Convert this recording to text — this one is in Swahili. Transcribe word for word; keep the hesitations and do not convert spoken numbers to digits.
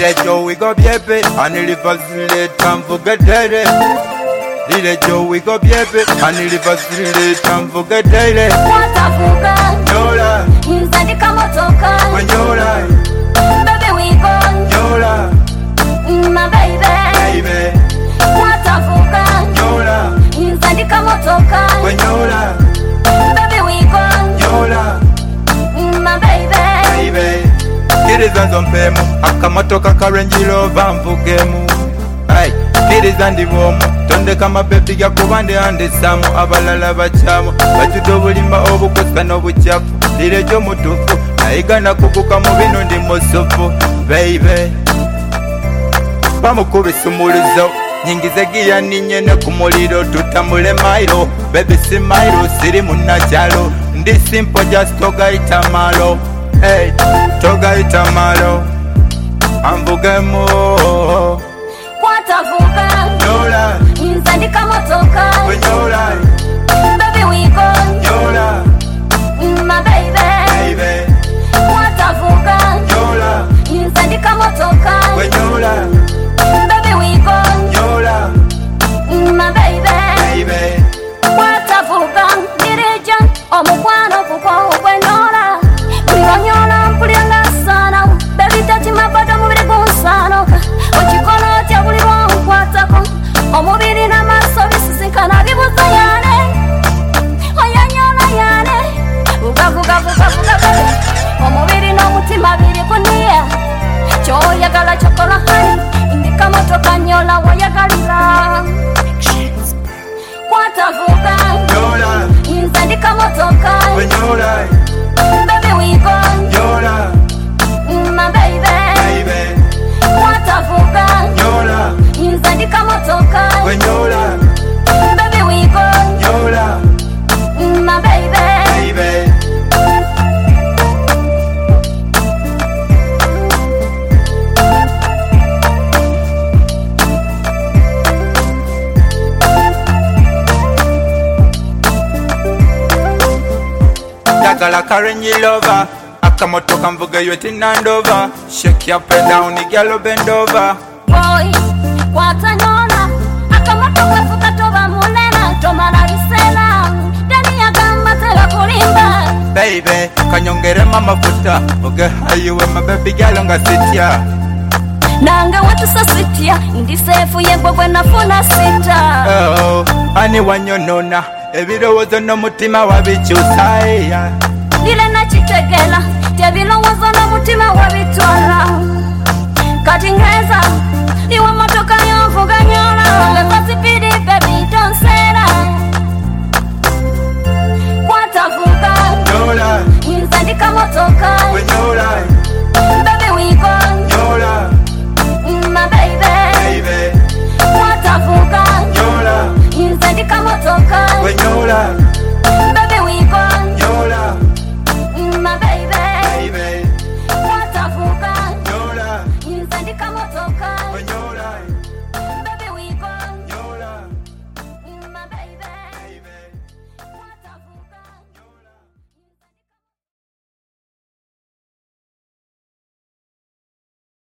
Lile Joey go biepe, anilifazile tamvuge dere. Lile Joey go biepe, anilifazile tamvuge dere. Watavuga Nyola, inzadi kama toka Nyola, baby we go Nyola, my baby baby. Watavuga Nyola, inzadi kama toka Nyola, baby we go Nyola, my baby baby. Kiriza nzompemu, akamotoka karenjilo vamvugemu. Ay, kiriza ndivomu, tonde kama pepi ya kubande ande samu. Abalala bachamu, bachudo bulimba obukoska n'obuchafu. Lile jo mutufu, naigana kukuka mubino ndi musufu. Baby, bamukubisa umulizo, nyingize giya ninyene kumuliro. Tutamule mailo, baby si mailo, siri munachalo. Ndi simple just toga itamalo. Hey, toga itamalo, amvugemu. Watavuga Nyola, inzadi kama toka Nyola, baby we go Nyola, my baby baby. Watavuga Nyola, inzadi kama toka Nyola, baby we go Nyola, my baby baby. Watavuga dirija omukwano kuko okwenyola Mwironyola mpulianga sana baby tati mabada mubiri gunsanoka Ochikono tia bulirwa nkwatako omubiri n'amaso bisisinkana bibuza yane Oyanyola yane Ugavuga vuga vuga baby omubiri n'omutima biri kuniya Kyoyagala kyokola hani indika motoka nyola wayagalira Watavuga Nyola, inzandika motoka Nyola, baby we go Nyola, my baby baby. Watavuga Nyola, inzandika motoka Nyola, baby we go Nyola, my baby baby. Dagala karenji lover, akamotoka mvuge yote nandova. Shake up and down, igalo bend over. boy watanyola akamotoka fuka toba munena tomala bisela dani agamba tela kulimba Baby, kanyongere mama futa. Oge hayiwe my baby girl nga sitya. Nanga watu sasitia indisefu yegwegwe nafuna sita Oh, ani wanyonona. Ebirowozo n'omutima wabikyusa. Lile nachitegela Tebilowozo n'omutima wabitwala